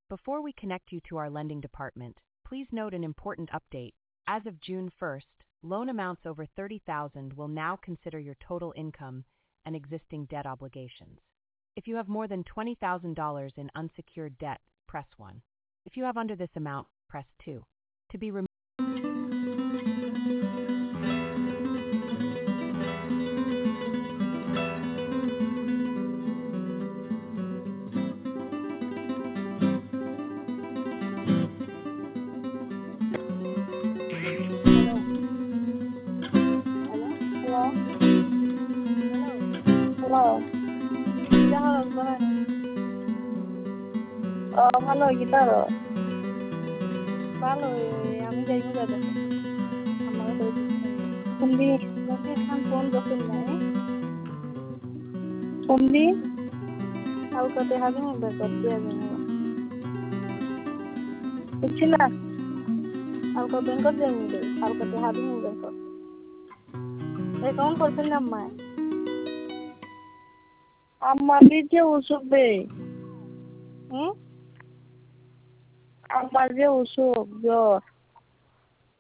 Before we connect you to our lending department, please note an important update. As of June 1st, loan amounts over $30,000 will now consider your total income and existing debt obligations. If you have more than $20,000 in unsecured debt, press 1. If you have under this amount, press 2. To be removed. Hello. Hello, guitar. ভালো আমি যাইবো দাদা আমার Hindi. লোকে এখন phone করছেন নাই Hindi. কালকে হাবি মুবে করতে হবে Kuchina. কালকে ব্যাংকত যাইবো কালকে হাবি মুবে কর অ্যাকাউন্ট করছেন না মা Amma je usube. হুম Amma je usub. Jo.